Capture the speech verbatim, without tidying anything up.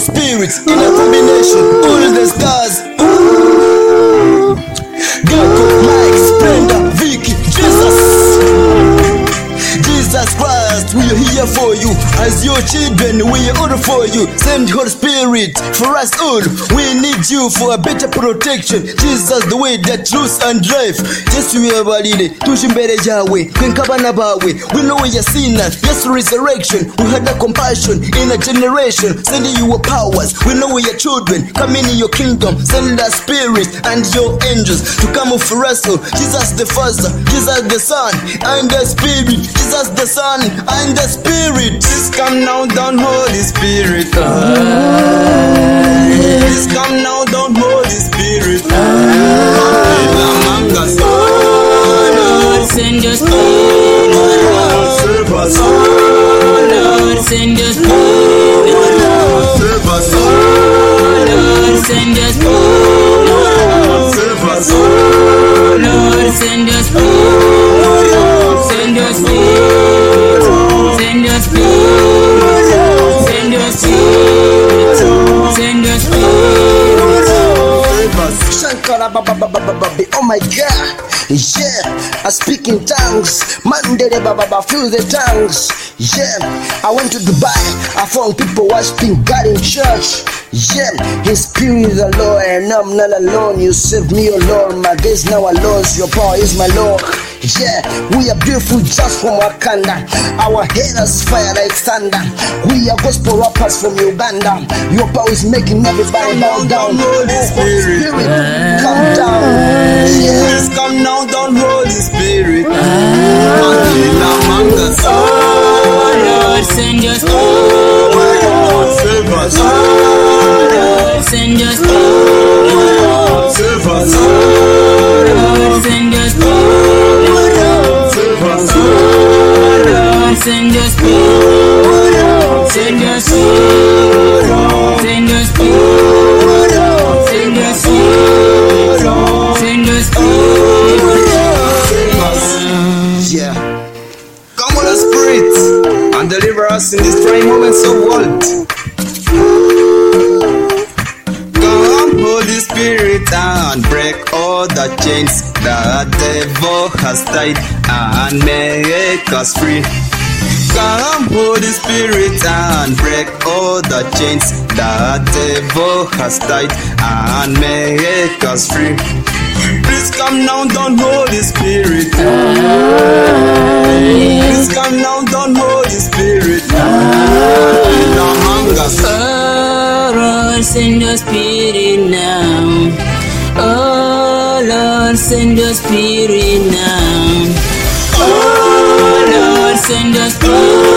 spirits in a combination. All the stars. Ooh. Gato, Mike, Splendor, Vicky, Jesus. Jesus Christ, we are here for you. As your children, we are order for you. Send Holy Spirit for us all. We need you for a better protection. Jesus, the way, the truth and life. Yes, we are valid. Tushimbere Yahweh, Kenkabana Bawe. We know we are sinners. Yes, resurrection. We had a compassion in a generation. Sending you your powers. We know we are children. Come in your kingdom. Send the spirit and your angels to come for us all. Jesus the Father, Jesus the Son, and the Spirit. Jesus the Son and the Spirit. Please come now down, Holy Spirit. Please come now down, Holy Spirit. Among us, oh Lord, send your Spirit. Save us, oh Lord, send your Spirit. Save us, oh Lord, send your Spirit. Save us, oh Lord, send your Spirit. Send your Spirit. Send your Spirit. Send your Spirit. Send your Spirit. Shankara Baba Baba Baba. Oh my God. Yeah, I speak in tongues. Mandere Baba, feel the tongues. Yeah, I went to Dubai. I found people worshiping God in church. Yeah, His Spirit is the Lord, and I'm not alone. You saved me, oh Lord. My days now are lost. Your power is my Lord. Yeah, we are beautiful just from Wakanda. Our haters fire like thunder. We are gospel rappers from Uganda. Your power is making everybody bow down. Holy Spirit, come down. Yeah. Please come now down, Holy Spirit. Among us, oh Lord, send your Spirit. Save us, oh Lord, send your Spirit. Save us, oh Lord, send your Spirit. Send your Spirit. Send your Spirit. Send your Spirit. Send your Spirit. Send your Spirit. Yeah. Come on, Spirit, and deliver us in these trying moments of world. Come, Holy Spirit, and break all the chains that the devil has tied and make us free. Come, Holy Spirit, and break all the chains that the devil has tied and make us free. Please come now down, Holy Spirit. Please come now down, Holy Spirit. Among us, oh Lord, send your Spirit now. Oh Lord, send your Spirit now. Oh Lord, send your Spirit.